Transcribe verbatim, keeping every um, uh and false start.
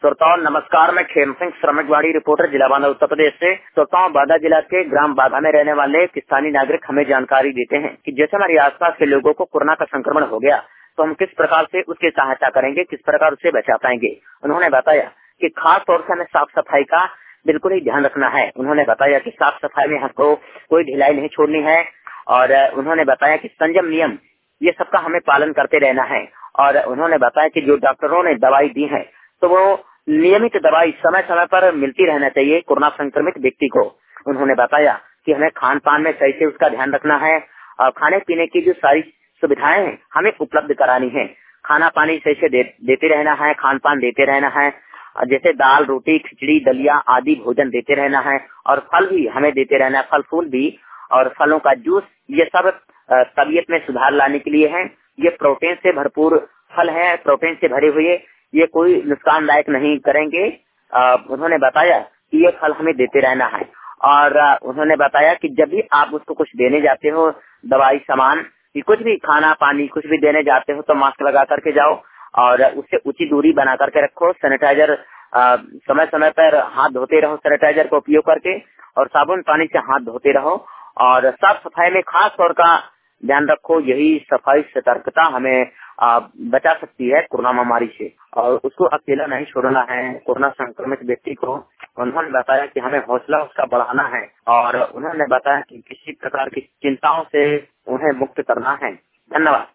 श्रोताओं नमस्कार, मैं खेम सिंह श्रमिकवाड़ी रिपोर्टर जिला बांदा उत्तर प्रदेश से। श्रोताओं, बांदा जिला के ग्राम बाघा में रहने वाले एक स्थानीय नागरिक हमें जानकारी देते हैं कि जैसे हमारे आसपास के लोगों को कोरोना का संक्रमण हो गया तो हम किस प्रकार से उसकी सहायता करेंगे, किस प्रकार उससे बचा पाएंगे। उन्होंने बताया कि खास तौर से हमें साफ सफाई का बिल्कुल ही ध्यान रखना है। उन्होंने बताया कि साफ सफाई में हमको कोई ढिलाई नहीं छोड़नी है और उन्होंने बताया कि संयम नियम ये सबका हमें पालन करते रहना है। और उन्होंने बताया कि जो डॉक्टरों ने दवाई दी है तो वो नियमित दवाई समय समय पर मिलती रहना चाहिए कोरोना संक्रमित व्यक्ति को। उन्होंने बताया कि हमें खान पान में सही से उसका ध्यान रखना है और खाने पीने की जो सारी सुविधाएं हैं हमें उपलब्ध करानी है। खाना पानी सही से दे, देते रहना है, खान पान देते रहना है, जैसे दाल रोटी खिचड़ी दलिया आदि भोजन देते रहना है और फल भी हमें देते रहना है, फल फूल भी और फलों का जूस। ये सब तबीयत में सुधार लाने के लिए है। ये प्रोटीन से भरपूर फल है, प्रोटीन से भरे हुए, ये कोई नुकसानदायक नहीं करेंगे। आ, उन्होंने बताया कि ये फल हमें देते रहना है और आ, उन्होंने बताया कि जब भी आप उसको कुछ देने जाते हो, दवाई सामान कुछ भी खाना पानी कुछ भी देने जाते हो तो मास्क लगा करके जाओ और उससे उचित दूरी बना करके रखो। सैनिटाइजर समय समय पर हाथ धोते रहो सैनिटाइजर का उपयोग करके और साबुन पानी से हाथ धोते रहो और साफ सफाई में खास तौर का ध्यान रखो। यही सफाई सतर्कता हमें आ, बचा सकती है कोरोना महामारी से और उसको अकेला नहीं छोड़ना है कोरोना संक्रमित व्यक्ति को। उन्होंने बताया कि हमें हौसला उसका बढ़ाना है और उन्होंने बताया कि किसी प्रकार की चिंताओं से उन्हें मुक्त करना है। धन्यवाद।